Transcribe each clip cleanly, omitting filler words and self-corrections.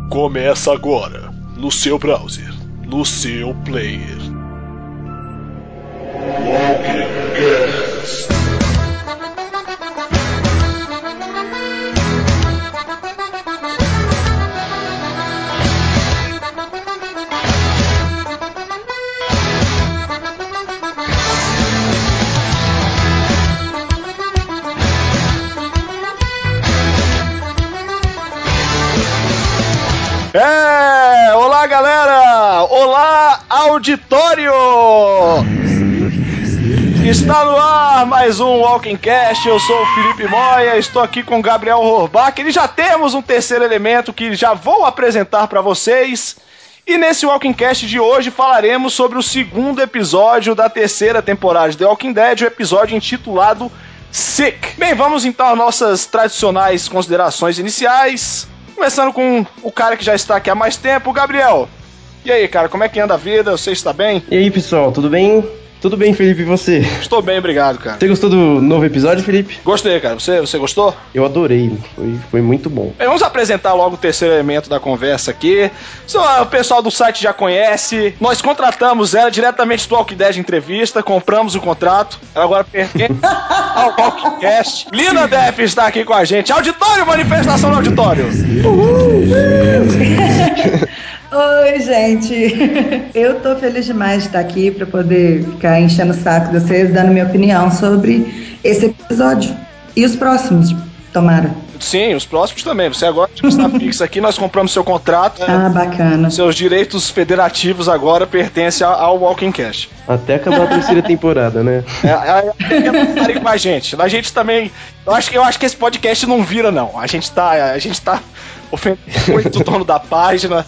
Começa agora, no seu browser, no seu player. Walking Cast. Olá galera! Olá auditório! Está no ar mais um Walking Cast, eu sou o Felipe Moya, estou aqui com o Gabriel Horbach, e já temos um terceiro elemento que já vou apresentar para vocês. E nesse Walking Cast de hoje falaremos sobre o segundo episódio da terceira temporada de The Walking Dead, o episódio intitulado Sick. Bem, vamos então às nossas tradicionais considerações iniciais. Começando com o cara que já está aqui há mais tempo, o Gabriel. E aí, cara, como é que anda a vida? Você está bem? E aí, pessoal, tudo bem? Tudo bem, Felipe, e você? Estou bem, obrigado, cara. Você gostou do novo episódio, Felipe? Gostei, cara. Você gostou? Eu adorei, foi muito bom. Bem, vamos apresentar logo o terceiro elemento da conversa aqui. O pessoal do site já conhece. Nós contratamos ela diretamente do Walking Dead Entrevista, compramos o contrato. Ela agora pertence ao Walking Cast. Lina Def está aqui com a gente. Auditório, manifestação no auditório. Oi, gente. Eu tô feliz demais de estar aqui para poder ficar enchendo o saco de vocês, dando minha opinião sobre esse episódio. E os próximos, tomara. Sim, os próximos também. Você agora está fixo aqui, nós compramos seu contrato. Ah, bacana. Seus direitos federativos agora pertencem ao Walking Cast. Até acabar a terceira temporada, né? Parem com a gente. A gente também... Eu acho que esse podcast não vira, não. A gente tá ofendendo muito o dono da página.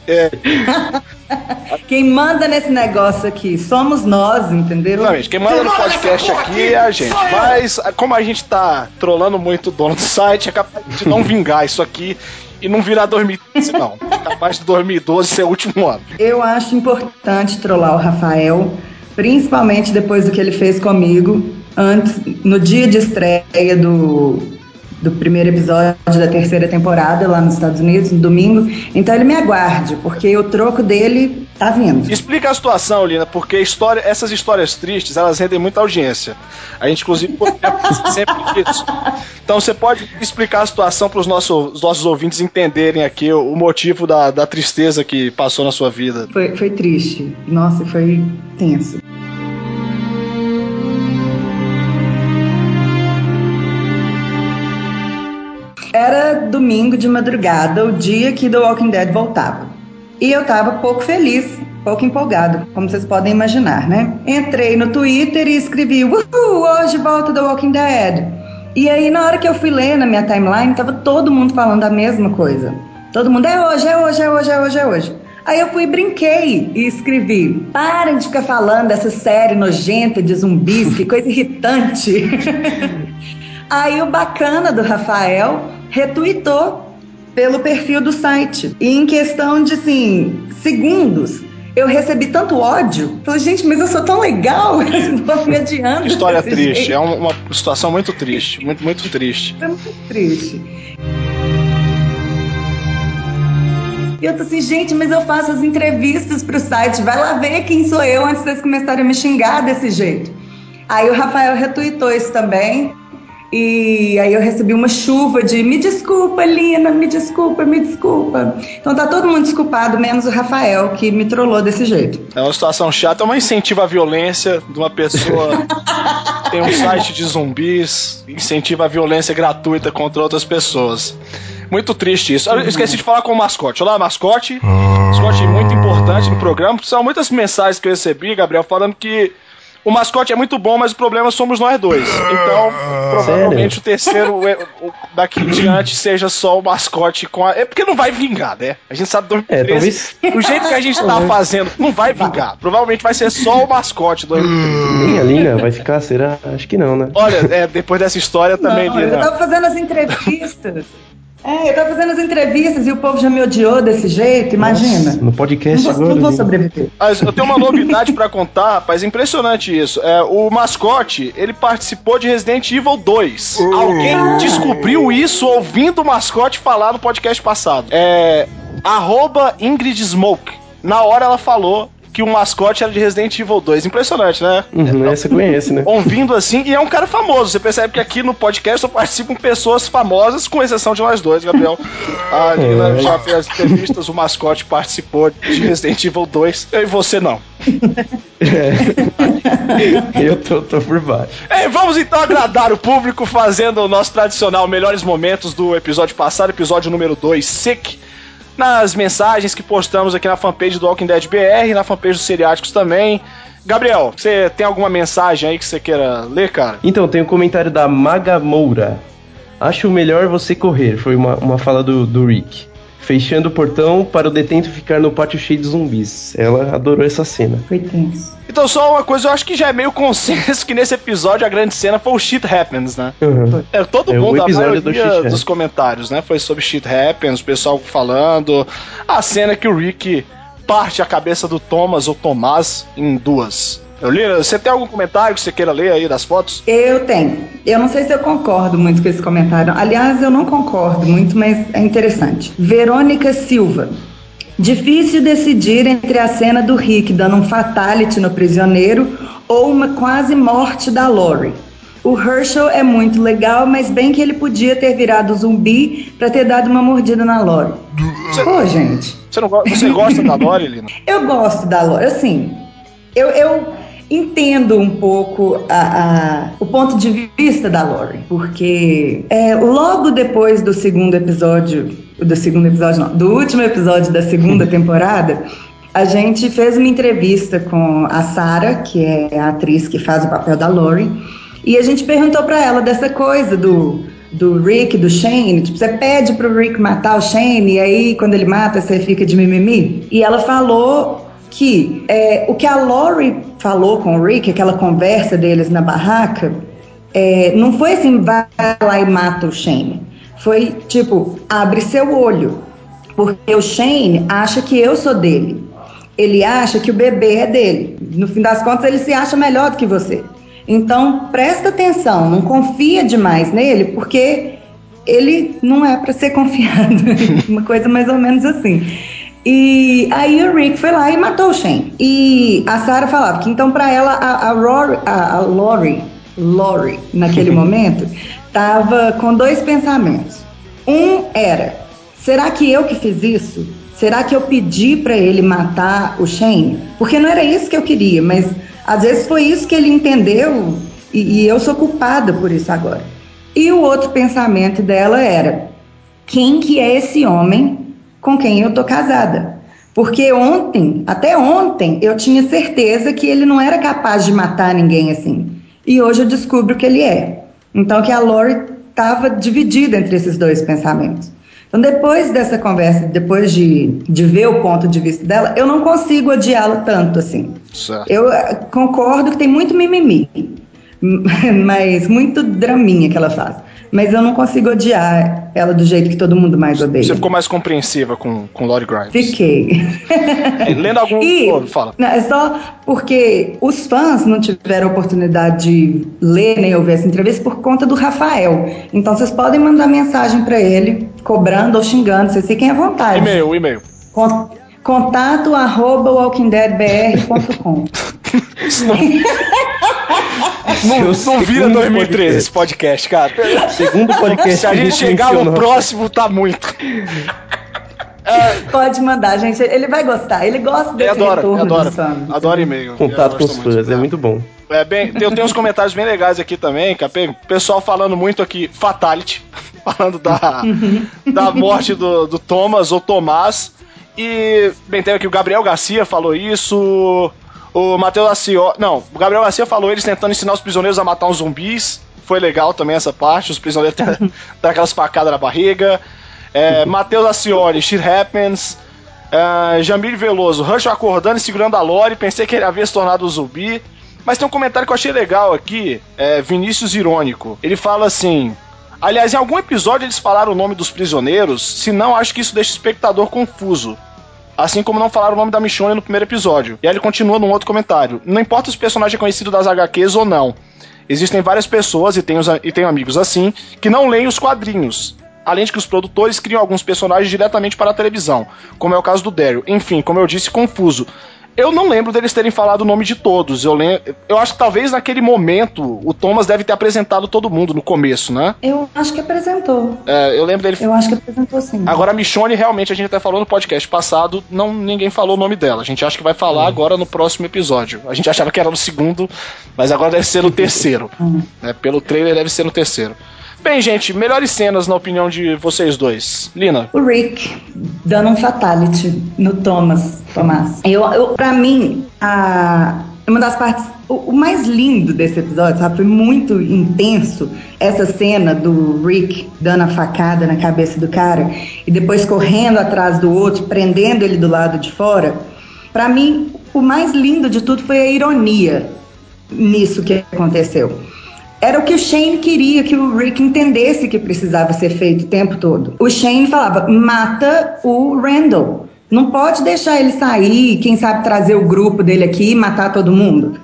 Quem manda nesse negócio aqui somos nós, entendeu? Exatamente, quem manda no podcast aqui é a gente. Mas, como a gente tá trolando muito o dono do site, é capaz de não vingar isso aqui e não virar 2015, não. É capaz de 2012 ser o último ano. Eu acho importante trollar o Rafael, principalmente depois do que ele fez comigo, no dia de estreia do primeiro episódio da terceira temporada lá nos Estados Unidos, no domingo. Então ele me aguarde, porque o troco dele tá vindo. Explica a situação, Lina, porque essas histórias tristes, elas rendem muita audiência. A gente, inclusive, sempre isso. Então você pode explicar a situação para os nossos ouvintes entenderem aqui o motivo da tristeza que passou na sua vida. Foi triste. Nossa, foi tenso. Era domingo de madrugada, o dia que The Walking Dead voltava. E eu tava pouco feliz, pouco empolgado, como vocês podem imaginar, né? Entrei no Twitter e escrevi: "Uhul, hoje volta The Walking Dead". E aí, na hora que eu fui ler na minha timeline, tava todo mundo falando a mesma coisa. Todo mundo, é hoje, é hoje, é hoje, é hoje, é hoje. Aí eu fui e brinquei e escrevi: "Parem de ficar falando dessa série nojenta de zumbis, que coisa irritante". Aí o bacana do Rafael retuitou pelo perfil do site. E em questão de, assim, segundos, eu recebi tanto ódio. Falei, gente, mas eu sou tão legal, eu tô me adiando. História triste, jeito. É uma situação muito triste, muito, muito triste. É muito triste. E eu tô assim, gente, mas eu faço as entrevistas pro site, vai lá ver quem sou eu antes de vocês começarem a me xingar desse jeito. Aí o Rafael retuitou isso também. E aí eu recebi uma chuva de me desculpa, Lina, me desculpa, me desculpa. Então tá todo mundo desculpado, menos o Rafael, que me trollou desse jeito. É uma situação chata, é uma incentiva à violência de uma pessoa que tem um site de zumbis, incentiva a violência gratuita contra outras pessoas. Muito triste isso. Eu esqueci de falar com o mascote. Olá, mascote. Mascote muito importante no programa. São muitas mensagens que eu recebi, Gabriel, falando que o mascote é muito bom, mas o problema somos nós dois. Então, provavelmente o terceiro daqui em diante seja só o mascote com a... É porque não vai vingar, né? A gente sabe 2013. O jeito que a gente tá fazendo, não vai vingar. Provavelmente vai ser só o mascote do 2013. Nem a Lina vai ficar, será? Acho que não, né? Olha, depois dessa história também... Não, eu tava fazendo as entrevistas. Eu tava fazendo as entrevistas e o povo já me odiou desse jeito, imagina. Nossa, no podcast não vou sobreviver. Mas eu tenho uma novidade pra contar, rapaz, impressionante isso. O mascote, ele participou de Resident Evil 2. Alguém descobriu isso ouvindo o mascote falar no podcast passado. @IngridSmoke. Na hora ela falou que o mascote era de Resident Evil 2. Impressionante, né? Você conhece, né? Ouvindo assim, e é um cara famoso. Você percebe que aqui no podcast só participam pessoas famosas, com exceção de nós dois, Gabriel. A Lina já fez entrevistas, o mascote participou de Resident Evil 2. Eu e você não. Eu tô por baixo. Vamos então agradar o público fazendo o nosso tradicional melhores momentos do episódio passado, episódio número 2, Sick. Nas mensagens que postamos aqui na fanpage do Walking Dead BR, na fanpage dos Seriáticos também. Gabriel, você tem alguma mensagem aí que você queira ler, cara? Então, tem um comentário da Maga Moura. Acho melhor você correr, foi uma fala do Rick. Fechando o portão para o detento ficar no pátio cheio de zumbis. Ela adorou essa cena. Foi tenso. Então, só uma coisa, eu acho que já é meio consenso que nesse episódio a grande cena foi o Shit Happens, né? Uhum. Todo mundo, a maioria dos comentários, né? Foi sobre Shit Happens, o pessoal falando. A cena que o Rick parte a cabeça do Thomas ou Tomás em duas. Lina, você tem algum comentário que você queira ler aí das fotos? Eu tenho. Eu não sei se eu concordo muito com esse comentário. Aliás, eu não concordo muito, mas é interessante. Verônica Silva. Difícil decidir entre a cena do Rick dando um fatality no prisioneiro ou uma quase morte da Lori. O Herschel é muito legal, mas bem que ele podia ter virado zumbi pra ter dado uma mordida na Lori. Pô, gente. Você gosta da Lori, Lina? Eu gosto da Lori, assim. Eu entendo um pouco o ponto de vista da Lori, porque logo depois do último episódio da segunda temporada, a gente fez uma entrevista com a Sarah, que é a atriz que faz o papel da Lori, e a gente perguntou pra ela dessa coisa do Rick, do Shane, tipo, você pede pro Rick matar o Shane, e aí quando ele mata você fica de mimimi, e ela falou que o que a Lori falou com o Rick, aquela conversa deles na barraca, não foi assim, vai lá e mata o Shane. Foi tipo, abre seu olho, porque o Shane acha que eu sou dele. Ele acha que o bebê é dele. No fim das contas, ele se acha melhor do que você. Então, presta atenção, não confia demais nele, porque ele não é para ser confiado. Uma coisa mais ou menos assim. E aí o Rick foi lá e matou o Shane. E a Sarah falava que então pra ela a Lori naquele momento tava com dois pensamentos. Um era, será que eu que fiz isso? Será que eu pedi pra ele matar o Shane? Porque não era isso que eu queria, mas às vezes foi isso que ele entendeu e eu sou culpada por isso agora. E o outro pensamento dela era, quem que é esse homem com quem eu tô casada? Porque até ontem, eu tinha certeza que ele não era capaz de matar ninguém assim. E hoje eu descubro que ele é. Então que a Lori estava dividida entre esses dois pensamentos. Então depois dessa conversa, depois de ver o ponto de vista dela, eu não consigo odiá-la tanto assim. Certo. Eu concordo que tem muito mimimi, mas muito draminha que ela faz. Mas eu não consigo odiar ela do jeito que todo mundo mais odeia. Você ficou mais compreensiva com Lori Grimes? Fiquei. Lendo algum... fala. Não, é só porque os fãs não tiveram oportunidade de ler nem ouvir essa entrevista por conta do Rafael. Então vocês podem mandar mensagem para ele, cobrando ou xingando, vocês fiquem à vontade. E-mail. contato@walkingdeadbr.com. Não vira 2013 esse podcast, cara. Segundo podcast. Se a gente chegar no próximo, tá muito. Pode mandar, gente. Ele vai gostar. Ele gosta desse retorno dos fãs. Adoro e-mail. Contato com os fãs, é muito bom. Eu tenho uns comentários bem legais aqui também, Capê. Pessoal falando muito aqui, fatality. Falando da morte do Thomas ou Tomás. E, bem, tem aqui o Gabriel Garcia falou isso. O Matheus Acioli... Não, o Gabriel Garcia falou eles tentando ensinar os prisioneiros a matar uns zumbis. Foi legal também essa parte. Os prisioneiros dão aquelas facadas na barriga. Matheus Acioli, Shit Happens. Jamil Veloso, Herschel acordando e segurando a Lori. Pensei que ele havia se tornado um zumbi. Mas tem um comentário que eu achei legal aqui. Vinícius Irônico. Ele fala assim... Aliás, em algum episódio eles falaram o nome dos prisioneiros. Se não, acho que isso deixa o espectador confuso. Assim como não falaram o nome da Michonne no primeiro episódio. E aí ele continua num outro comentário. Não importa se o personagem é conhecido das HQs ou não. Existem várias pessoas, e tenho amigos assim, que não leem os quadrinhos. além de que os produtores criam alguns personagens diretamente para a televisão, como é o caso do Daryl. Enfim, como eu disse, confuso. Eu não lembro deles terem falado o nome de todos. Eu acho que talvez naquele momento o Thomas deve ter apresentado todo mundo no começo, né? Eu acho que apresentou. Eu lembro dele. Eu acho que apresentou sim. Agora a Michonne, realmente, a gente até falou no podcast passado, ninguém falou o nome dela. A gente acha que vai falar agora no próximo episódio. A gente achava que era no segundo, mas agora deve ser no terceiro. Pelo trailer deve ser no terceiro. Bem, gente, melhores cenas na opinião de vocês dois. Lina? O Rick dando um fatality no Tomás. Pra mim, uma das partes, o mais lindo desse episódio, sabe, foi muito intenso, essa cena do Rick dando a facada na cabeça do cara e depois correndo atrás do outro, prendendo ele do lado de fora. Pra mim, o mais lindo de tudo foi a ironia nisso que aconteceu. Era o que o Shane queria que o Rick entendesse que precisava ser feito o tempo todo. O Shane falava, mata o Randall. Não pode deixar ele sair, quem sabe trazer o grupo dele aqui e matar todo mundo.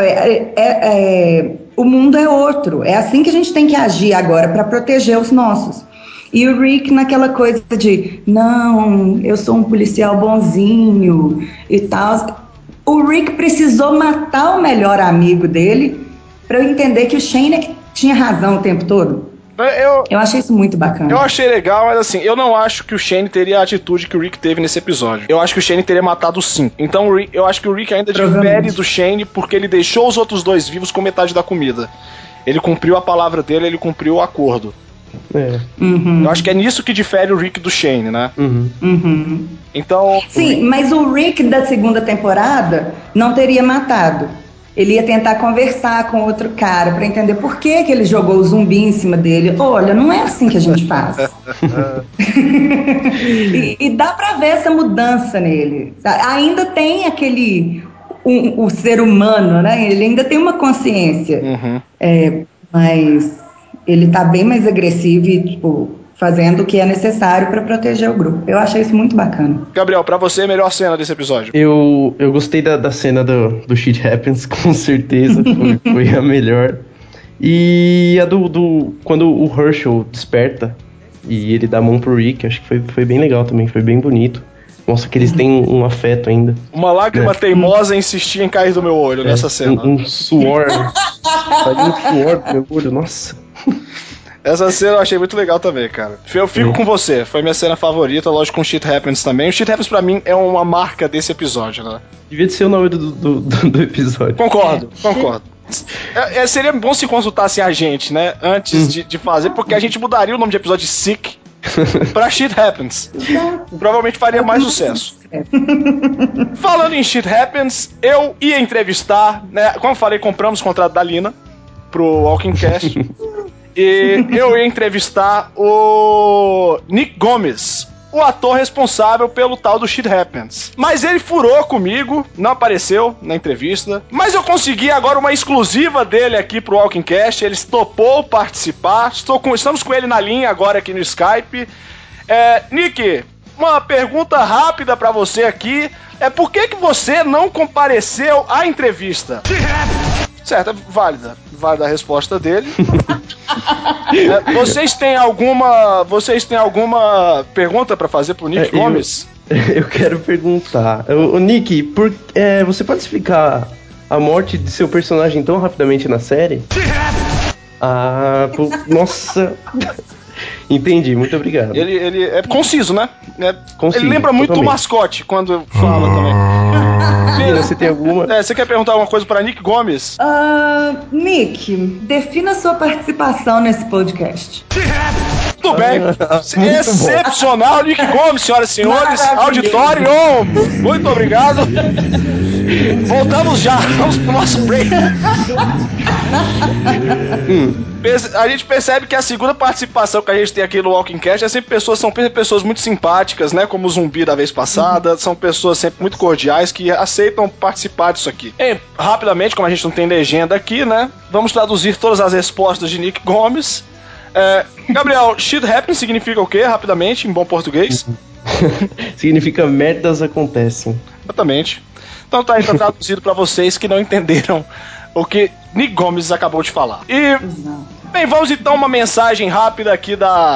O mundo é outro. É assim que a gente tem que agir agora para proteger os nossos. E o Rick naquela coisa de, não, eu sou um policial bonzinho e tal. O Rick precisou matar o melhor amigo dele pra eu entender que o Shane tinha razão o tempo todo. Eu achei isso muito bacana. Eu achei legal, mas assim, eu não acho que o Shane teria a atitude que o Rick teve nesse episódio. Eu acho que o Shane teria matado sim. Então eu acho que o Rick ainda difere do Shane porque ele deixou os outros dois vivos com metade da comida. Ele cumpriu a palavra dele, ele cumpriu o acordo. Eu acho que é nisso que difere o Rick do Shane, né? Então... Sim, mas o Rick da segunda temporada não teria matado. Ele ia tentar conversar com outro cara pra entender por que ele jogou o zumbi em cima dele. Olha, não é assim que a gente faz. e dá pra ver essa mudança nele. Ainda tem aquele... o ser humano, né? Ele ainda tem uma consciência. Mas ele tá bem mais agressivo e, tipo, fazendo o que é necessário pra proteger o grupo. Eu achei isso muito bacana. Gabriel, pra você, a melhor cena desse episódio? Eu gostei da cena do Shit Happens, com certeza. Foi a melhor. E a quando o Herschel desperta e ele dá a mão pro Rick, acho que foi bem legal também, foi bem bonito. Mostra que eles têm um afeto ainda. Uma lágrima teimosa insistia em cair do meu olho nessa cena. Um suor. Saiu um suor do meu olho, nossa. Essa cena eu achei muito legal também, cara. Eu fico com você, foi minha cena favorita, lógico, com Shit Happens também. O Shit Happens pra mim é uma marca desse episódio, né? Devia ser o nome do episódio. Concordo. Seria bom se consultassem a gente, né? Antes de fazer, porque a gente mudaria o nome de episódio de Sick pra Shit Happens. Provavelmente faria mais sucesso. Falando em Shit Happens, eu ia entrevistar, né? Como eu falei, compramos o contrato da Lina pro Walking Cast. E eu ia entrevistar o Nick Gomes, o ator responsável pelo tal do Shit Happens. Mas ele furou comigo, não apareceu na entrevista. Mas eu consegui agora uma exclusiva dele aqui pro Walking Cast. Ele topou participar. Estamos com ele na linha agora aqui no Skype. Nick, uma pergunta rápida pra você aqui. Por que você não compareceu à entrevista? Certo, é válida a resposta dele. Vocês têm alguma pergunta pra fazer pro Nick Gomes? Eu quero perguntar. O Nick, você pode explicar a morte de seu personagem tão rapidamente na série? Nossa. Entendi, muito obrigado. Ele é conciso, né? Conciso, ele lembra muito o mascote quando fala também. Pina, você tem alguma? Você quer perguntar alguma coisa para Nick Gomes? Nick, defina a sua participação nesse podcast. Tudo bem. Excepcional, Nick Gomes, senhoras e senhores. Auditório, muito obrigado. Voltamos já. Vamos pro nosso break. A gente percebe que a segunda participação que a gente tem aqui no Walking Cast são sempre pessoas muito simpáticas, né? Como o Zumbi da vez passada. São pessoas sempre muito cordiais que aceitam participar disso aqui. Rapidamente, como a gente não tem legenda aqui, né? Vamos traduzir todas as respostas de Nick Gomes. Gabriel, Shit Happens significa o quê, rapidamente, em bom português? Significa merdas acontecem. Exatamente. Então tá aí, tá traduzido pra vocês que não entenderam o que Nick Gomes acabou de falar. E, bem, vamos então uma mensagem rápida aqui da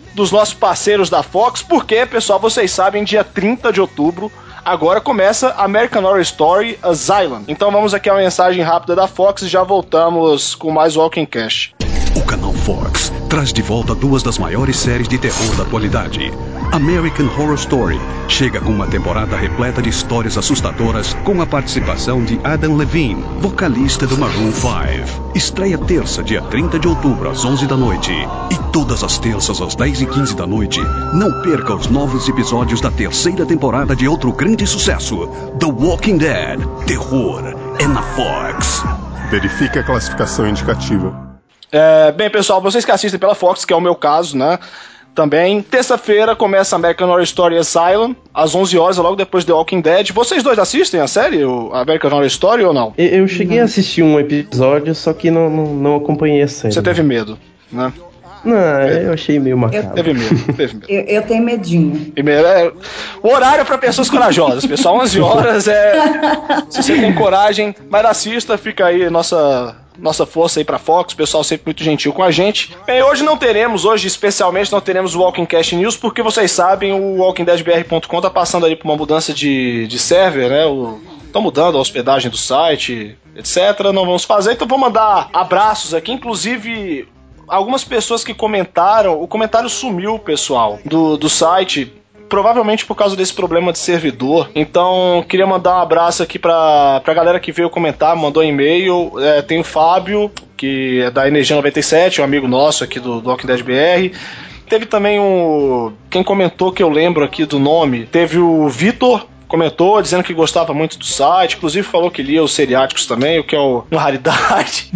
dos nossos parceiros da Fox, porque, pessoal, vocês sabem, dia 30 de outubro, agora começa American Horror Story Asylum. Então vamos aqui a uma mensagem rápida da Fox e já voltamos com mais Walking Cast. O canal Fox traz de volta duas das maiores séries de terror da atualidade. American Horror Story chega com uma temporada repleta de histórias assustadoras com a participação de Adam Levine, vocalista do Maroon 5. Estreia terça, dia 30 de outubro, às 11 da noite. E todas as terças, às 10h15 da noite, não perca os novos episódios da terceira temporada de outro grande sucesso, The Walking Dead. Terror é na Fox. Verifique a classificação indicativa. Bem, pessoal, vocês que assistem pela Fox, que é o meu caso, né? Também, terça-feira começa American Horror Story Asylum, às 11 horas, logo depois de The Walking Dead. Vocês dois assistem a série, o American Horror Story, ou não? Eu cheguei a assistir um episódio, só que não acompanhei a série. Você teve medo, né? Não, eu achei meio macabro. Teve medo. Eu tenho medinho. O horário é pra pessoas corajosas, pessoal. 11 horas se você tem coragem, mas assista, fica aí nossa força aí pra Fox, o pessoal sempre muito gentil com a gente. Bem, hoje especialmente não teremos o Walking Cast News, porque vocês sabem, o WalkingDeadBR.com tá passando ali por uma mudança de server, né? Estão mudando a hospedagem do site, etc. Não vamos fazer, então vou mandar abraços aqui, inclusive algumas pessoas que comentaram, o comentário sumiu, pessoal, do site, provavelmente por causa desse problema de servidor. Então, queria mandar um abraço aqui pra galera que veio comentar, mandou e-mail. Tem o Fábio, que é da Energia 97, um amigo nosso aqui do Walking Dead BR. Teve também quem comentou, que eu lembro aqui do nome, teve o Vitor, comentou, dizendo que gostava muito do site, inclusive falou que lia os seriáticos também, o que é uma raridade.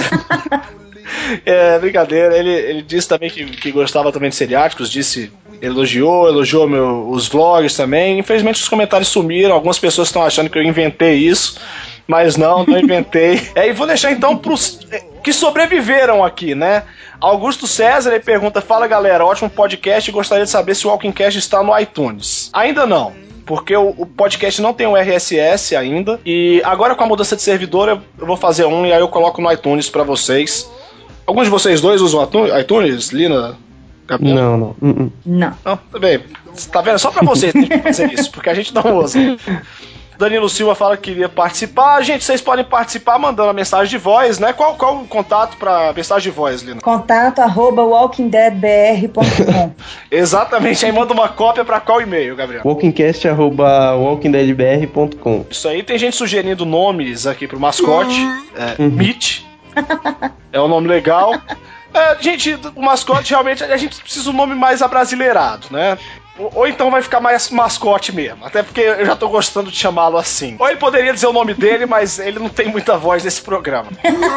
Brincadeira, ele disse também que gostava também de seriáticos, elogiou os vlogs também. Infelizmente os comentários sumiram, algumas pessoas estão achando que eu inventei isso, mas não inventei. E vou deixar então pros que sobreviveram aqui, né? Augusto César, ele pergunta: fala galera, ótimo podcast, gostaria de saber se o Walking Cast está no iTunes. Ainda não, porque o podcast não tem um RSS ainda, e agora com a mudança de servidor eu vou fazer e aí eu coloco no iTunes pra vocês. Alguns de vocês dois usam iTunes, Lina? Gabriel? Não. Não, tá bem. Tá vendo? Só pra vocês tem que fazer isso, porque a gente não usa. Danilo Silva fala que queria participar. Gente, vocês podem participar mandando a mensagem de voz, né? Qual o contato pra mensagem de voz, Lina? contato@walkingdeadbr.com. Exatamente, aí manda uma cópia pra qual e-mail, Gabriel? walkingcast@walkingdeadbr.com. Isso aí, tem gente sugerindo nomes aqui pro mascote. Mitch. É um nome legal. Gente, o mascote realmente a gente precisa de um nome mais abrasileirado, né? Ou então vai ficar mais mascote mesmo. Até porque eu já tô gostando de chamá-lo assim. Ou ele poderia dizer o nome dele, mas ele não tem muita voz nesse programa.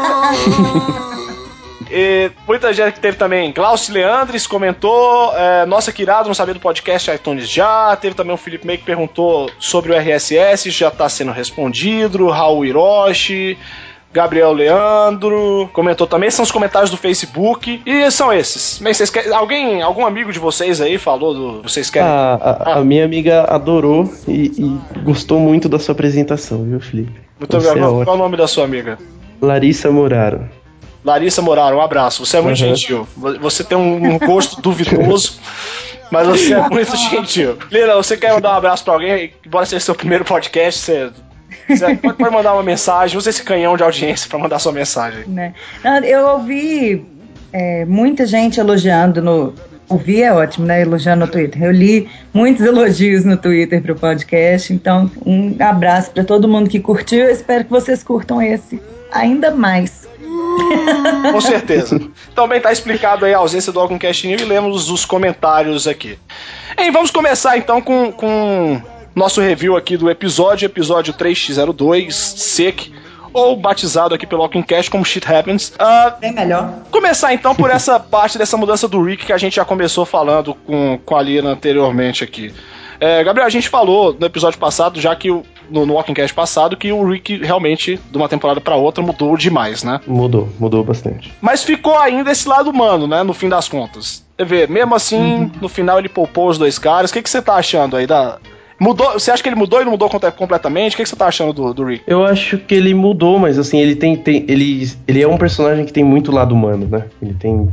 E muita gente que teve também. Glaucio Leandres comentou. Nossa, que irado, não sabia do podcast iTunes já. Teve também o Felipe May que perguntou sobre o RSS, já tá sendo respondido. Raul Hiroshi. Gabriel Leandro comentou também. São os comentários do Facebook. E são esses. Bem, vocês querem, algum amigo de vocês aí falou vocês querem? A minha amiga adorou e gostou muito da sua apresentação, viu, Felipe? Muito obrigado. Qual é o nome da sua amiga? Larissa Moraro. Larissa Moraro, um abraço. Você é muito gentil. Você tem um gosto duvidoso, mas você é muito gentil. Lina, você quer mandar um abraço pra alguém? Embora seja seu primeiro podcast, você pode mandar uma mensagem, usa esse canhão de audiência pra mandar sua mensagem. Né? Eu ouvi muita gente elogiando ouvi é ótimo, né? Elogiando no Twitter. Eu li muitos elogios no Twitter pro podcast, então um abraço pra todo mundo que curtiu. Eu espero que vocês curtam esse ainda mais. Com certeza. Também tá explicado aí a ausência do Walking Cast News e lemos os comentários aqui. Vamos começar então com nosso review aqui do episódio 3x02, SEC, ou batizado aqui pelo Walking Cast como Shit Happens. Bem melhor. Começar então por essa parte dessa mudança do Rick que a gente já começou falando com a Lina anteriormente aqui. Gabriel, a gente falou no episódio passado, já que no Walking Cast passado, que o Rick realmente, de uma temporada pra outra, mudou demais, né? Mudou bastante. Mas ficou ainda esse lado humano, né? No fim das contas. Você vê, mesmo assim, no final ele poupou os dois caras. O que você tá achando aí Mudou? Você acha que ele mudou e não mudou completamente? O que você tá achando do Rick? Eu acho que ele mudou, mas assim, ele é um personagem que tem muito lado humano, né? Ele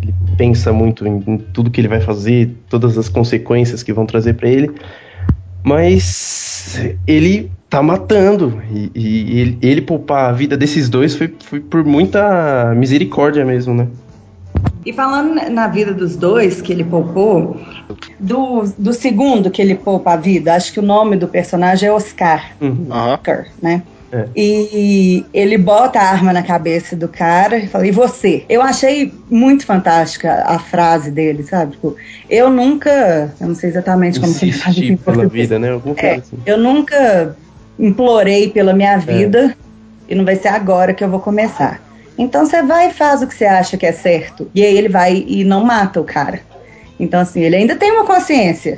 Ele pensa muito em tudo que ele vai fazer, todas as consequências que vão trazer pra ele. Mas ele tá matando. E ele poupar a vida desses dois foi por muita misericórdia mesmo, né? E falando na vida dos dois que ele poupou, do segundo que ele poupa a vida, acho que o nome do personagem é Oscar. Oscar, né? É. E ele bota a arma na cabeça do cara e fala, e você? Eu achei muito fantástica a frase dele, sabe? Tipo, eu não sei exatamente como que ele faz isso em pela português. vida, né? Alguma coisa assim. Eu nunca implorei pela minha vida e não vai ser agora que eu vou começar. Então você vai e faz o que você acha que é certo. E aí ele vai e não mata o cara. Então assim, ele ainda tem uma consciência.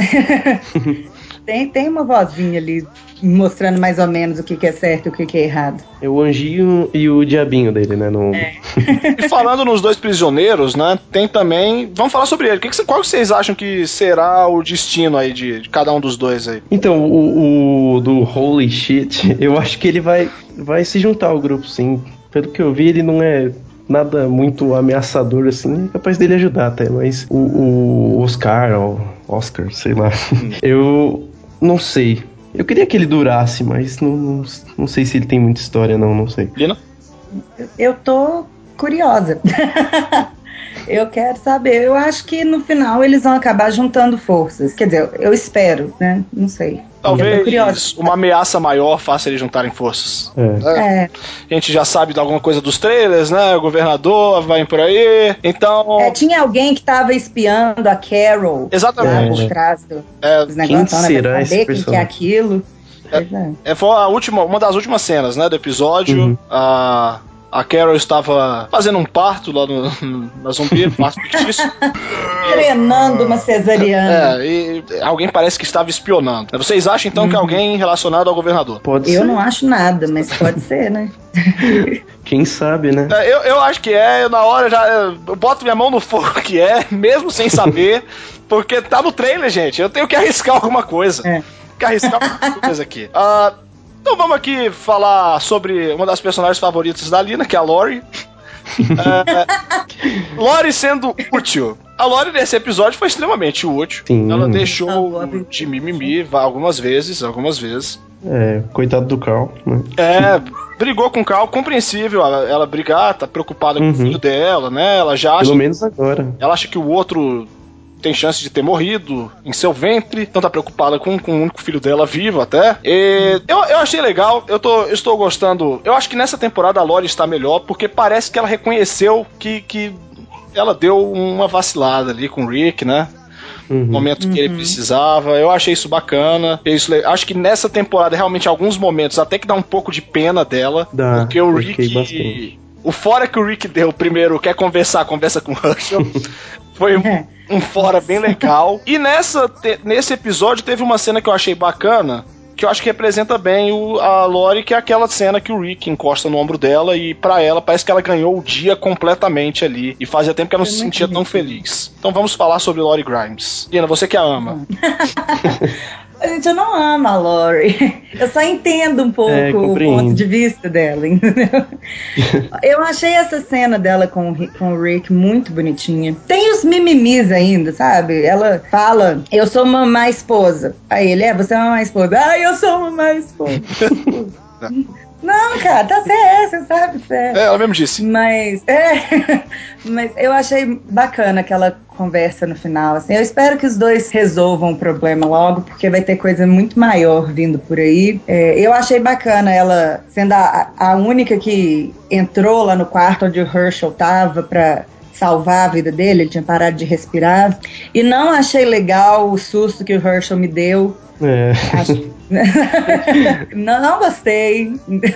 tem uma vozinha ali mostrando mais ou menos o que é certo e o que é errado. É o anjinho e o diabinho dele, né? E falando nos dois prisioneiros, né? Tem também... Vamos falar sobre ele. Qual que vocês acham que será o destino aí de cada um dos dois aí? Então, o do Holy Shit, eu acho que ele vai se juntar ao grupo, sim. Pelo que eu vi, ele não é nada muito ameaçador, assim. É capaz dele ajudar até, mas o Oscar, sei lá. Eu não sei. Eu queria que ele durasse, mas não sei se ele tem muita história, não sei. Lina? Eu tô curiosa. Eu quero saber. Eu acho que no final eles vão acabar juntando forças. Quer dizer, eu espero, né? Não sei. Talvez uma ameaça maior faça eles juntarem forças. A gente já sabe de alguma coisa dos trailers, né? O governador vai por aí. Então. Tinha alguém que tava espiando a Carol. Exatamente. Por trás dos negócios. Quem será esse personagem? Quem que é aquilo. Foi uma das últimas cenas, né? Do episódio. A Carol estava fazendo um parto lá na zumbi, parto fictício. Treinando uma cesariana. E alguém parece que estava espionando. Vocês acham então que é alguém relacionado ao governador? Pode ser. Eu não acho nada, mas pode ser, né? Quem sabe, né? Eu acho que na hora eu boto minha mão no fogo que mesmo sem saber, porque tá no trailer, gente. Eu tenho que arriscar alguma coisa. Aqui. Então vamos aqui falar sobre uma das personagens favoritas da Lina, que é a Lori. Lori sendo útil. A Lori nesse episódio foi extremamente útil. Sim. Ela deixou de mimimi algumas vezes. Coitado do Carl, né? Brigou com o Carl, compreensível ela brigar, tá preocupada com o filho dela, né? Ela já acha... Pelo menos agora. Ela acha que o outro tem chance de ter morrido em seu ventre, então tá preocupada com o único filho dela vivo até. Eu achei legal, eu estou gostando. Eu acho que nessa temporada a Lori está melhor, porque parece que ela reconheceu que ela deu uma vacilada ali com o Rick, né? No momento que ele precisava. Eu achei isso bacana. Acho que nessa temporada, realmente, alguns momentos, até que dá um pouco de pena dela. Porque o Rick... O fora que o Rick deu primeiro, quer conversa com o Herschel. Foi um fora bem legal. E nesse episódio teve uma cena que eu achei bacana, que eu acho que representa bem a Lori, que é aquela cena que o Rick encosta no ombro dela e pra ela parece que ela ganhou o dia completamente ali. E fazia tempo que ela não se sentia tão feliz. Então vamos falar sobre Lori Grimes. Lina, você que a ama. Gente, eu não amo a Lori. Eu só entendo um pouco o ponto de vista dela, entendeu? Eu achei essa cena dela com o Rick muito bonitinha. Tem os mimimis ainda, sabe? Ela fala, eu sou uma má esposa. Aí ele, você é uma má esposa. Eu sou uma má esposa. Não, cara, tá certo, você sabe, certo. Ela mesmo disse. Mas eu achei bacana aquela conversa no final, assim. Eu espero que os dois resolvam o problema logo, porque vai ter coisa muito maior vindo por aí. Eu achei bacana ela sendo a única que entrou lá no quarto onde o Herschel tava pra salvar a vida dele, ele tinha parado de respirar. E não achei legal o susto que o Herschel me deu. Não gostei.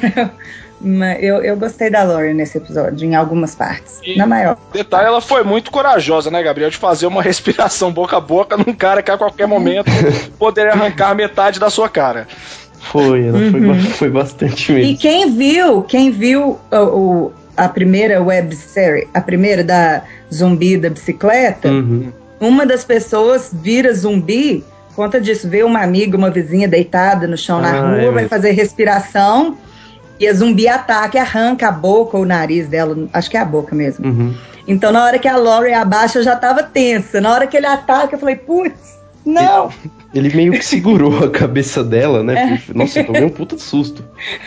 Eu gostei da Lori nesse episódio, em algumas partes. Na maior. Detalhe, ela foi muito corajosa, né, Gabriel? De fazer uma respiração boca a boca num cara que a qualquer momento poderia arrancar metade da sua cara. Foi bastante mesmo. E quem viu a primeira websérie, a primeira da zumbi da bicicleta, uma das pessoas vira zumbi. Conta disso, vê uma amiga, uma vizinha deitada no chão na rua, vai fazer respiração E a zumbi ataca e arranca a boca ou o nariz dela, acho que é a boca mesmo. Uhum. Então na hora que a Laurie abaixa eu já tava tensa. Na hora que ele ataca eu falei, putz, não! Ele meio que segurou a cabeça dela, né? Nossa, eu tomei um puta susto.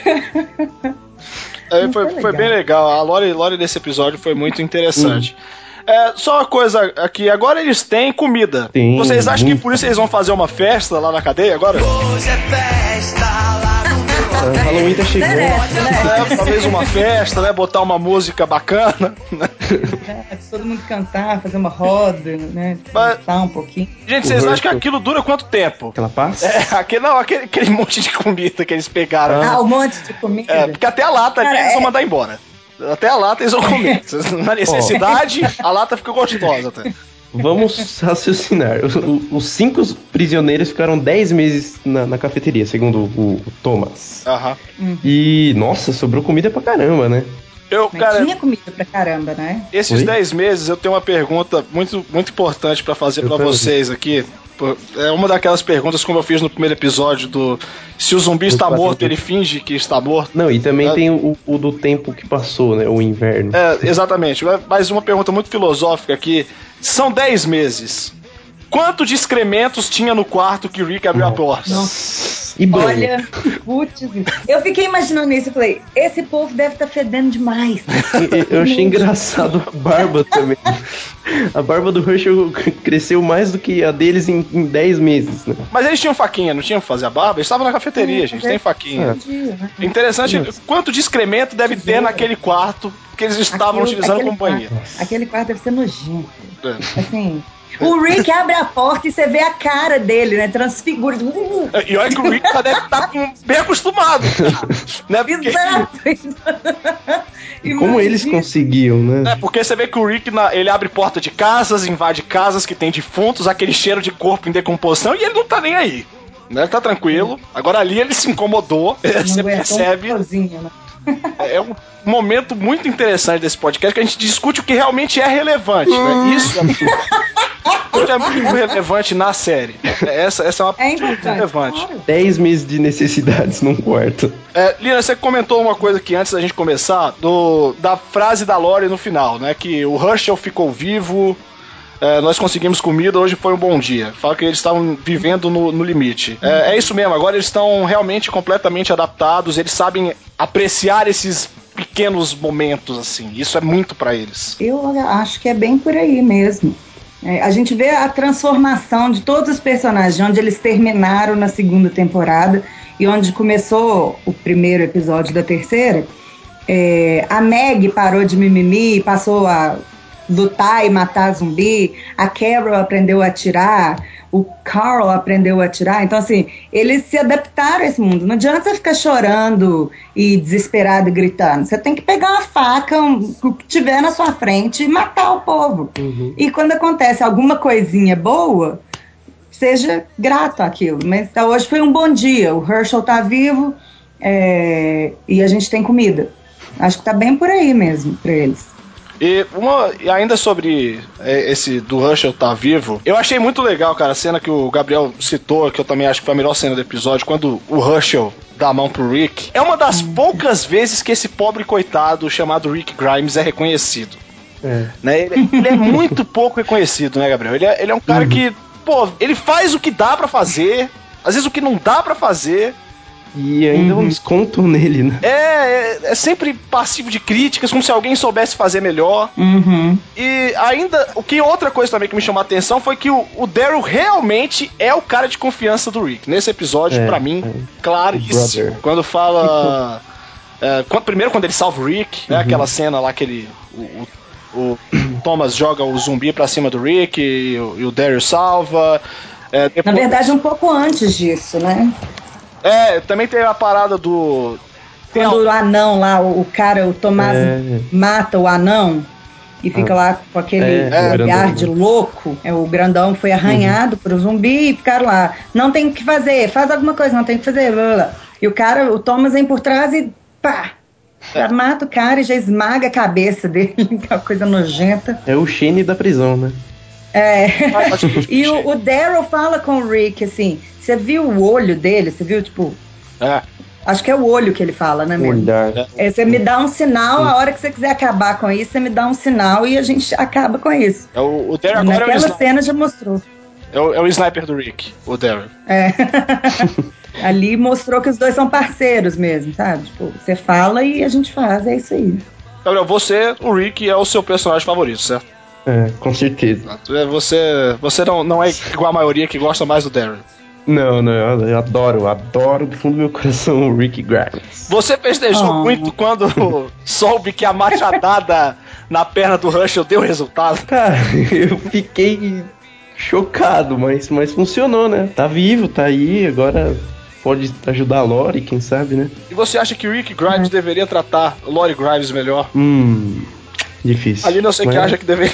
Foi bem legal. A Laurie desse episódio foi muito interessante. Só uma coisa aqui, agora eles têm comida. Vocês acham que por isso eles vão fazer uma festa lá na cadeia agora? Hoje é festa lá no meu Halloween tá chegando. Talvez uma festa, né? Botar uma música bacana. Todo mundo cantar, fazer uma roda, né? Cantar um pouquinho. Gente, vocês acham que aquilo dura quanto tempo? Aquela passa? Aquele monte de comida que eles pegaram. Um monte de comida. Porque até a lata ali eles vão mandar embora. Até a lata eles vão comer. Na necessidade, a lata fica gostosa até. Vamos raciocinar. Os 5 prisioneiros ficaram 10 meses na cafeteria, segundo o Thomas. E, nossa, sobrou comida pra caramba, né? Tinha comida pra caramba, né? Esses 10 meses eu tenho uma pergunta muito, muito importante pra fazer pra vocês aqui. É uma daquelas perguntas como eu fiz no primeiro episódio do se o zumbi está morto, ele finge que está morto. Não, e também tem o do tempo que passou, né? O inverno. Exatamente. Mas uma pergunta muito filosófica aqui. São 10 meses. Quanto de excrementos tinha no quarto que o Rick abriu a porta? Nossa. E banho. Olha, putz, eu fiquei imaginando isso e falei, esse povo deve estar fedendo demais. Eu achei engraçado a barba também. A barba do Herschel cresceu mais do que a deles em 10 meses, né? Mas eles tinham faquinha, não tinham que fazer a barba? Eles estavam na cafeteria, gente, tem faquinha. Interessante, quanto de excremento deve ter naquele quarto que eles estavam utilizando como banheiro? Aquele quarto deve ser nojento. Assim... O Rick abre a porta e você vê a cara dele, né? Transfigura. E olha que o Rick já deve estar bem acostumado. Né? Porque... Exato. E como eles conseguiam, né? Porque você vê que o Rick, ele abre porta de casas, invade casas que tem defuntos, aquele cheiro de corpo em decomposição, e ele não tá nem aí. Né? Tá tranquilo. Agora ali ele se incomodou. Você percebe. É um momento muito interessante desse podcast que a gente discute o que realmente é relevante. Né? Isso é muito relevante na série. Essa é uma parte relevante. Claro. 10 meses de necessidades num quarto. Lina, você comentou uma coisa aqui antes da gente começar, da frase da Laurie no final, né? Que o Herschel ficou vivo, nós conseguimos comida, hoje foi um bom dia. Fala que eles estavam vivendo no limite. É isso mesmo, agora eles estão realmente completamente adaptados, eles sabem apreciar esses pequenos momentos, assim. Isso é muito pra eles. Eu acho que é bem por aí mesmo. A gente vê a transformação de todos os personagens, onde eles terminaram na segunda temporada e onde começou o primeiro episódio da terceira. A Meg parou de mimimi e passou a lutar e matar zumbi. A Carol aprendeu a atirar. O Carl aprendeu a atirar. Então, assim, eles se adaptaram a esse mundo. Não adianta você ficar chorando e desesperado e gritando. Você tem que pegar uma faca, o que tiver na sua frente e matar o povo. E quando acontece alguma coisinha boa, seja grato àquilo. Mas hoje foi um bom dia. O Herschel tá vivo e a gente tem comida. Acho que tá bem por aí mesmo pra eles. E ainda sobre esse do Herschel tá vivo, eu achei muito legal, cara, a cena que o Gabriel citou, que eu também acho que foi a melhor cena do episódio, quando o Herschel dá a mão pro Rick. É uma das poucas vezes que esse pobre coitado chamado Rick Grimes é reconhecido. Né? Ele é muito pouco reconhecido, né, Gabriel? Ele é um cara que, ele faz o que dá pra fazer, às vezes o que não dá pra fazer. E ainda um desconto nele, né? É sempre passivo de críticas, como se alguém soubesse fazer melhor. E ainda, outra coisa também que me chamou a atenção foi que o Daryl realmente é o cara de confiança do Rick. Nesse episódio, pra mim, claríssimo. Quando fala... primeiro quando ele salva o Rick, né? Aquela cena lá que o Thomas joga o zumbi pra cima do Rick e o Daryl salva. Na verdade, um pouco antes disso, né? Também tem a parada do... Quando o anão lá, o Tomás mata o anão e fica lá com aquele olhar de louco. O grandão foi arranhado por um zumbi e ficaram lá. Não tem o que fazer, faz alguma coisa, não tem o que fazer. Blá, blá. E o Thomas vem por trás e pá! Já mata o cara e já esmaga a cabeça dele, que é uma coisa nojenta. É o Shane da prisão, né? E o Daryl fala com o Rick assim, você viu o olho dele? Você viu, tipo... Acho que é o olho que ele fala, né, mesmo? Olhar. Você me dá um sinal, a hora que você quiser acabar com isso, você me dá um sinal e a gente acaba com isso. O Daryl agora Naquela cena já mostrou. é o sniper do Rick, o Daryl. Ali mostrou que os dois são parceiros mesmo, sabe? Tipo, você fala e a gente faz, é isso aí. Gabriel, o Rick é o seu personagem favorito, certo? Com certeza. Você não é igual a maioria que gosta mais do Daryl. Não, eu adoro do fundo do meu coração o Rick Grimes. Você festejou muito quando soube que a machadada na perna do Herschel deu resultado? Cara, eu fiquei chocado, mas funcionou, né? Tá vivo, tá aí, agora pode ajudar a Lori, quem sabe, né? E você acha que o Rick Grimes deveria tratar Lori Grimes melhor? Difícil. Ali não sei que acha que deveria.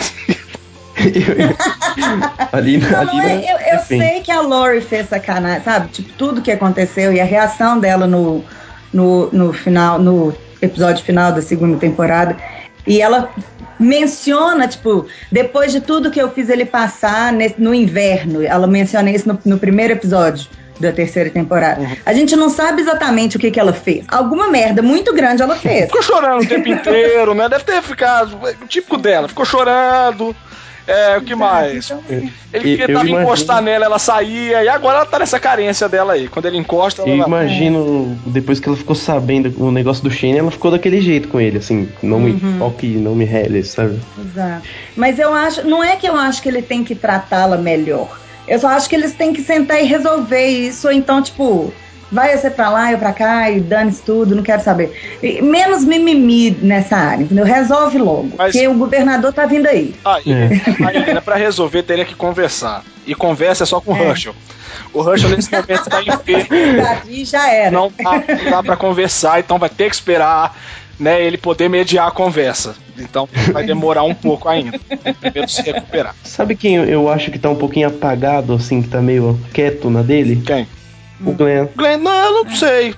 Eu sei que a Lori fez sacanagem, sabe? Tipo, tudo que aconteceu e a reação dela no final, no episódio final da segunda temporada. E ela menciona, tipo, depois de tudo que eu fiz ele passar no inverno, ela menciona isso no primeiro episódio da terceira temporada. A gente não sabe exatamente o que ela fez. Alguma merda muito grande ela fez. Ficou chorando o tempo inteiro, né? Deve ter ficado, o típico dela, ficou chorando. O que mais? Ele tentava encostar nela, ela saía, e agora ela tá nessa carência dela aí. Quando ele encosta, ela Eu imagino, depois que ela ficou sabendo o negócio do Shane, ela ficou daquele jeito com ele, assim, não me toque, não me rele, sabe? Exato. Mas eu acho, não é que eu acho que ele tem que tratá-la melhor. Eu só acho que eles têm que sentar e resolver isso, ou então, tipo, vai você pra lá, eu pra cá, e dane-se tudo, não quero saber. E menos mimimi nessa área, entendeu? Resolve logo, porque o governador tá vindo aí. Helena, pra resolver, teria que conversar. E conversa é só com o Herschel. O Herschel, nesse momento, tá enfermo. E já era. Não dá pra conversar, então vai ter que esperar, né, ele poder mediar a conversa. Então vai demorar um pouco ainda. Primeiro se recuperar. Sabe quem eu acho que tá um pouquinho apagado, assim, que tá meio quieto na dele? Quem? O Glenn. Não, eu não sei.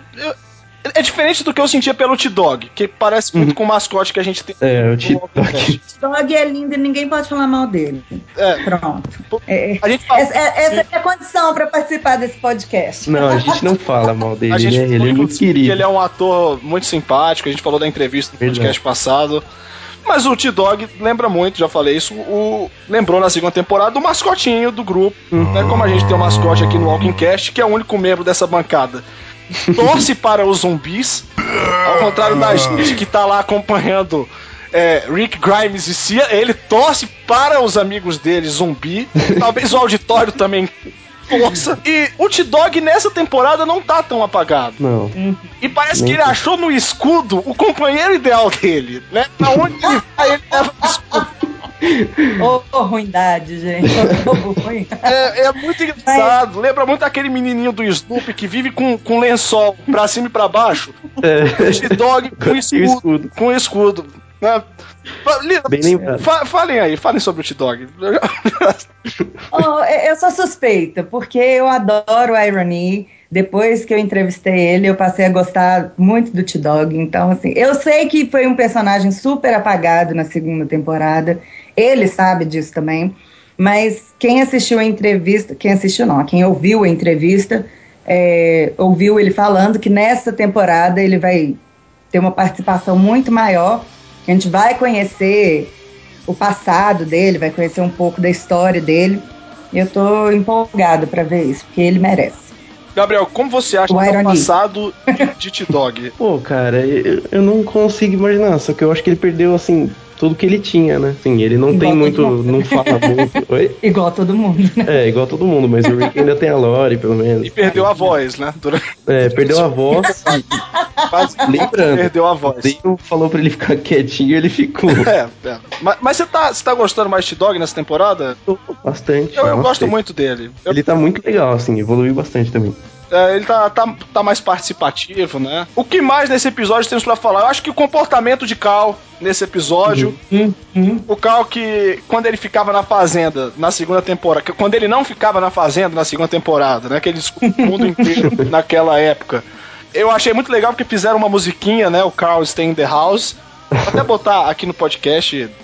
É diferente do que eu sentia pelo T-Dog, que parece muito com o mascote que a gente tem. O T-Dog. T-Dog é lindo e ninguém pode falar mal dele. Pronto. A gente fala, essa é a condição pra participar desse podcast. Não, a gente não fala mal dele, né? Ele é muito querido. Ele é um ator muito simpático, a gente falou da entrevista no podcast passado. Mas o T-Dog lembra muito, já falei isso, lembrou na segunda temporada o mascotinho do grupo, né? Como a gente tem um mascote aqui no Walking Cast, que é o único membro dessa bancada. Torce para os zumbis, ao contrário da gente que tá lá acompanhando Rick Grimes e Cia, ele torce para os amigos dele, zumbi. Talvez o auditório também torça. E o T-Dog nessa temporada não tá tão apagado. Não. E parece que ele achou no escudo o companheiro ideal dele, né? Pra onde ele vai, ele leva o escudo. Ruindade, gente. Ruim. É muito engraçado. Lembra muito aquele menininho do Snoopy que vive com lençol pra cima e pra baixo. O T-Dog com escudo. Né? Bem lembrado. Falem sobre o T-Dog. Eu sou suspeita, porque eu adoro o Irony. Depois que eu entrevistei ele, eu passei a gostar muito do T-Dog. Então, assim, eu sei que foi um personagem super apagado na segunda temporada. Ele sabe disso também. Mas quem assistiu a entrevista... Quem ouviu a entrevista, ouviu ele falando que nessa temporada ele vai ter uma participação muito maior. Que a gente vai conhecer o passado dele, vai conhecer um pouco da história dele. E eu tô empolgada pra ver isso, porque ele merece. Gabriel, como você acha que é o passado de T-Dog? Pô, cara, eu não consigo imaginar, só que eu acho que ele perdeu, assim, tudo que ele tinha, né? Assim, ele não tem muito, não fala muito. Oi? Igual todo mundo, né? Igual todo mundo, mas o Rick ainda tem a Lori, pelo menos. E perdeu a voz, né? Perdeu a voz. Lembrando, perdeu a voz. O falou pra ele ficar quietinho, ele ficou. Mas você tá gostando mais de T-Dog nessa temporada? Bastante. Eu gosto muito dele. Ele tá muito legal, assim, evoluiu bastante também. Ele tá mais participativo, né? O que mais nesse episódio temos pra falar? Eu acho que o comportamento de Cal nesse episódio. O Cal que, quando ele ficava na fazenda na segunda temporada, quando ele não ficava na fazenda na segunda temporada, né? Que ele descobriu o mundo inteiro naquela época. Eu achei muito legal porque fizeram uma musiquinha, né? O Carl Stay in the House. Vou até botar aqui no podcast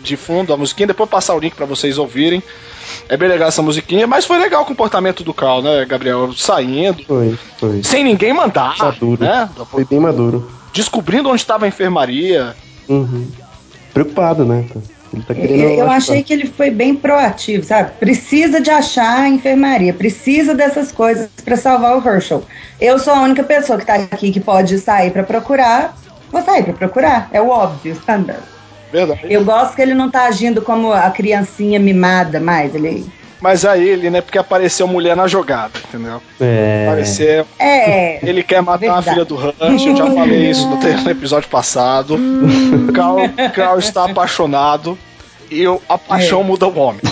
de fundo a musiquinha, depois passar o link pra vocês ouvirem. É bem legal essa musiquinha, mas foi legal o comportamento do Carl, né, Gabriel? Saindo, Foi. sem ninguém mandar, Maduro. né? Foi bem maduro. Descobrindo onde estava a enfermaria. Uhum. Preocupado, né? Ele tá querendo Eu ajudar. achei que ele foi bem proativo, sabe? Precisa de achar a enfermaria, precisa dessas coisas pra salvar o Herschel. Eu sou a única pessoa que tá aqui que pode sair pra procurar. Vou sair pra procurar, é o óbvio, sabe? Verdade. Eu gosto que ele não tá agindo como a criancinha mimada mais. Mas aí ele, né, porque apareceu mulher na jogada, entendeu? Apareceu. Ele quer matar verdade. a filha do Rush, eu já falei isso no episódio passado. Carl está apaixonado e a paixão muda o homem.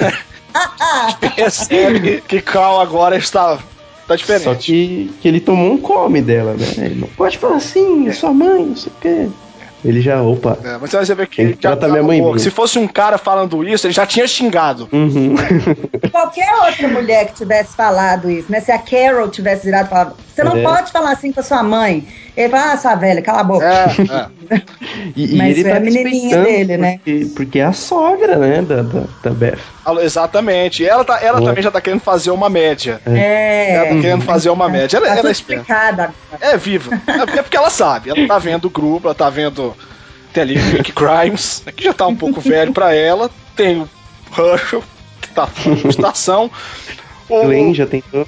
Percebe que Carl agora está diferente. Só que ele tomou um come dela, né? Ele não pode falar assim, é sua mãe, não sei o quê. Ele já, opa. Mas você vai ver que ele trata minha mãe bem. Se fosse um cara falando isso, ele já tinha xingado. Uhum. Qualquer outra mulher que tivesse falado isso, né? Se a Carol tivesse virado e falado, você não pode falar assim com a sua mãe. Ele fala, sua velha, cala a boca. E mas ele é tá a menininha respeitando, dele, né? Porque é a sogra, né, da Beth. Exatamente. Ela também já tá querendo fazer uma média. Ela tá querendo fazer uma média. Ela é explicada. É viva. É porque ela sabe. Ela tá vendo o grupo, ela tá vendo. Tem ali Rick Grimes, que já tá um pouco velho pra ela. Tem o Herschel, que tá na estação. Glenn já tentou.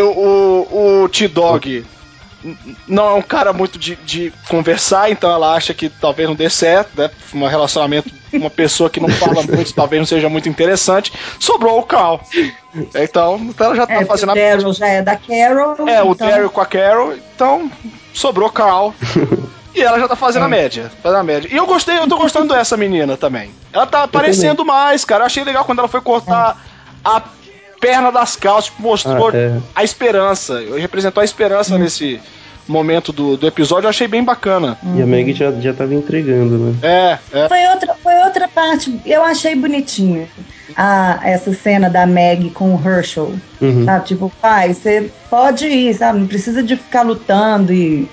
O T-Dog não é um cara muito de conversar, então ela acha que talvez não dê certo, né? Um relacionamento com uma pessoa que não fala muito, talvez não seja muito interessante. Sobrou o Carl. Então ela já tá fazendo a... O Daryl já é da Carol. O Daryl com a Carol, então sobrou Carl. E ela já tá fazendo a média. E eu tô gostando dessa menina também. Ela tá aparecendo mais, cara. Eu achei legal quando ela foi cortar a perna das calças, mostrou a esperança. Representou a esperança nesse momento do episódio, eu achei bem bacana. E a Maggie já tava entregando, né? Foi outra parte, eu achei bonitinha essa cena da Maggie com o Herschel. Sabe? Tipo, pai, você pode ir, sabe? Não precisa de ficar lutando e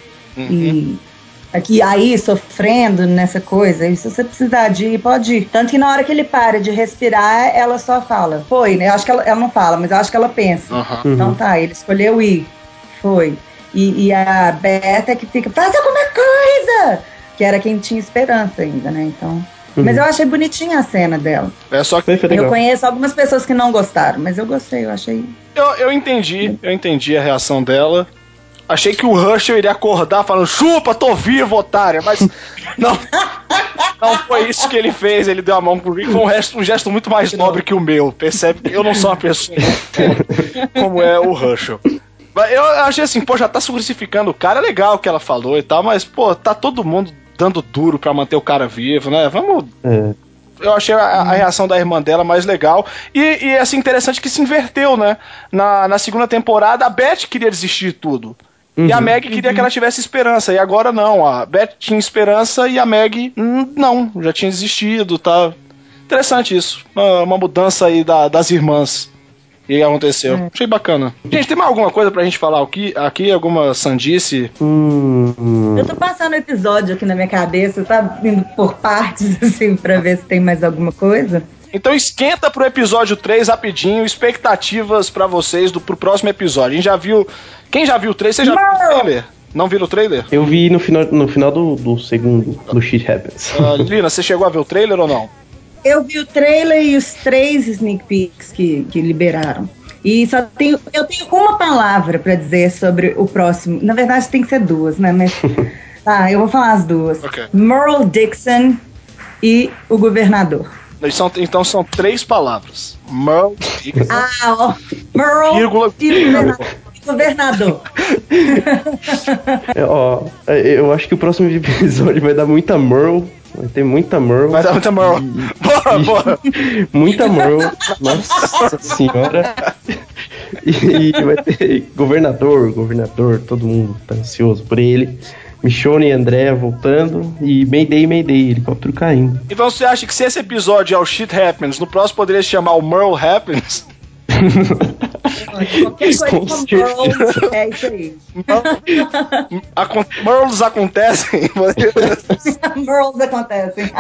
aqui aí sofrendo nessa coisa, e se você precisar de ir, pode ir. Tanto que na hora que ele para de respirar, ela só fala, foi, né? Eu acho que ela não fala, mas eu acho que ela pensa. Então tá, ele escolheu ir, foi. E a Beth é que fica, faz alguma coisa! Que era quem tinha esperança ainda, né? Então... Mas eu achei bonitinha a cena dela. Só que eu conheço algumas pessoas que não gostaram, mas eu gostei, eu achei... Eu entendi a reação dela. Achei que o Herschel iria acordar falando, chupa, tô vivo, otária, mas não foi isso que ele fez, ele deu a mão pro Rick, foi um gesto muito mais nobre que o meu, percebe que eu não sou uma pessoa como é o Herschel. Eu achei assim, já tá se crucificando o cara, é legal o que ela falou e tal, mas, tá todo mundo dando duro pra manter o cara vivo, né, vamos... Eu achei a reação da irmã dela mais legal. E assim, interessante que se inverteu, né? Na segunda temporada, a Beth queria desistir de tudo. E a Maggie queria que ela tivesse esperança. E agora não. A Beth tinha esperança e a Maggie não. Já tinha desistido, tá? Interessante isso. Uma mudança aí das irmãs. E que aconteceu. Achei bacana. Gente, tem mais alguma coisa pra gente falar aqui? Alguma sandice? Eu tô passando o episódio aqui na minha cabeça, tá indo por partes, assim, pra ver se tem mais alguma coisa. Então esquenta pro episódio 3 rapidinho, expectativas pra vocês pro próximo episódio. A gente já viu... Quem já viu o trailer? Você já viu o trailer? Não viram o trailer? Eu vi no final do segundo, do Shit Happens. Lina, você chegou a ver o trailer ou não? Eu vi o trailer e os 3 sneak peeks que liberaram. E eu tenho uma palavra pra dizer sobre o próximo. Na verdade tem que ser 2, né? Mas eu vou falar as 2. Okay. Merle Dixon e o governador. Então são 3 palavras. Merle Dixon. Merle e governador. Eu acho que o próximo episódio vai dar muita Merle. Vai ter muita Merle. Vai dar muita Merle. Boa. Muita Merle. Nossa senhora. E vai ter governador, todo mundo tá ansioso por ele. Michonne e Andrea voltando. E Mayday, helicóptero caindo. Então você acha que se esse episódio é o Shit Happens, no próximo poderia se chamar o Merle Happens? Qualquer coisa Com com Merle, é isso aí. Merles acontecem. Merles acontecem.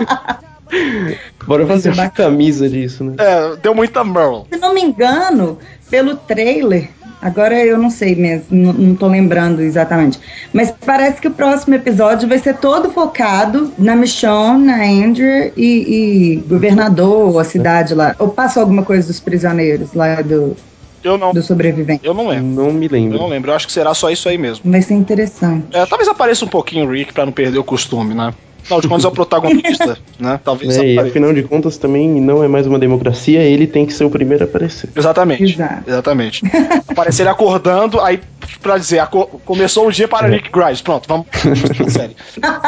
Bora fazer uma camisa disso, né? Deu muita Merle. Se não me engano, pelo trailer, agora eu não sei mesmo, não tô lembrando exatamente, mas parece que o próximo episódio vai ser todo focado na Michonne, na Andrew e governador, a cidade lá. Ou passou alguma coisa dos prisioneiros lá do sobrevivente? Eu não lembro. Não me lembro. Eu não lembro. Eu acho que será só isso aí mesmo. Vai ser interessante. Talvez apareça um pouquinho o Rick pra não perder o costume, né? Afinal de contas é o protagonista, né? Talvez E afinal de contas também não é mais uma democracia, ele tem que ser o primeiro a aparecer. Exatamente. Exatamente. Aparecer ele acordando, aí pra dizer, começou o dia para Rick Grimes. Pronto, vamos sério.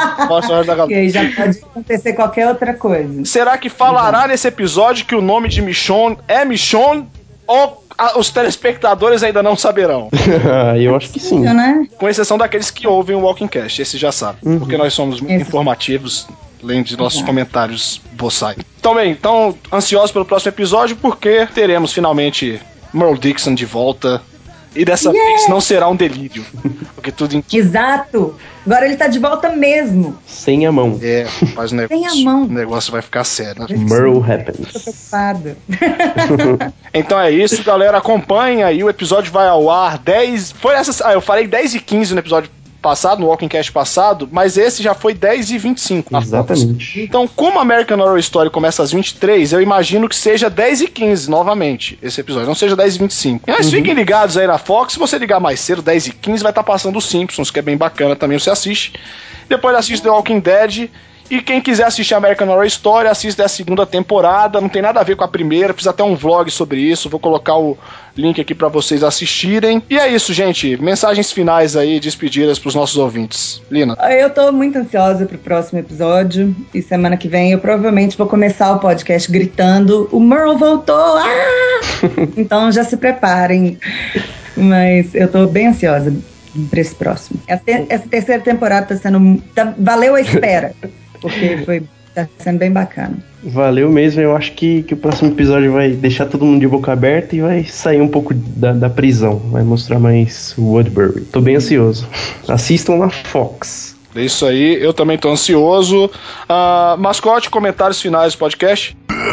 E aí já pode acontecer qualquer outra coisa. Será que falará nesse episódio que o nome de Michonne é Michonne ou os telespectadores ainda não saberão? Eu acho que sim. Com exceção daqueles que ouvem o Walking Cast, esse já sabe. Porque nós somos muito informativos, além de nossos comentários boçais. Então, bem, ansiosos pelo próximo episódio, porque teremos finalmente Merle Dixon de volta. E dessa vez não será um delírio. Porque tudo Exato! Agora ele tá de volta mesmo. Sem a mão. Mas sem a mão. O negócio vai ficar sério, né? Merle happens. Tô preocupada. Então é isso, galera. Acompanha aí. O episódio vai ao ar 10. Eu falei 10h15 no episódio passado, no Walking Cast passado, mas esse já foi 10h25. Exatamente. Então, como American Horror Story começa às 23, eu imagino que seja 10h15 novamente esse episódio, não seja 10h25. Mas fiquem ligados aí na Fox. Se você ligar mais cedo, 10h15, vai estar passando os Simpsons, que é bem bacana também, você assiste. Depois assiste The Walking Dead. E quem quiser assistir American Horror Story, assiste a segunda temporada. Não tem nada a ver com a primeira, precisa ter um vlog sobre isso. Vou colocar o link aqui pra vocês assistirem. E é isso, gente. Mensagens finais aí, despedidas pros nossos ouvintes. Lina? Eu tô muito ansiosa pro próximo episódio. E semana que vem eu provavelmente vou começar o podcast gritando: o Merle voltou! Então já se preparem. Mas eu tô bem ansiosa pra esse próximo. Essa terceira temporada valeu a espera. Porque tá sendo bem bacana. Valeu mesmo, eu acho que o próximo episódio vai deixar todo mundo de boca aberta e vai sair um pouco da prisão. Vai mostrar mais Woodbury. Tô bem ansioso. Assistam na Fox. É isso aí, eu também tô ansioso. Mascote, comentários finais do podcast.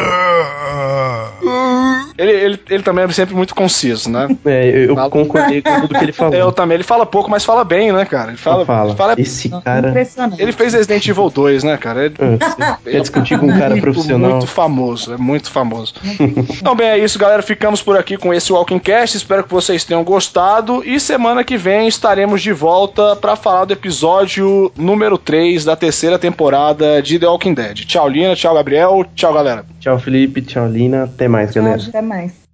Ele também é sempre muito conciso, né? Eu concordei com tudo que ele falou. Eu também. Ele fala pouco, mas fala bem, né, cara? Ele fala. Esse cara... Ele fez Resident Evil 2, né, cara? Quer discutir com um cara profissional? Muito famoso, é muito famoso. Então, bem, é isso, galera. Ficamos por aqui com esse Walking Cast. Espero que vocês tenham gostado. E semana que vem estaremos de volta pra falar do episódio número 3 da terceira temporada de The Walking Dead. Tchau, Lina. Tchau, Gabriel. Tchau, galera. Tchau, Felipe. Tchau, Lina. Até mais, galera. Até mais.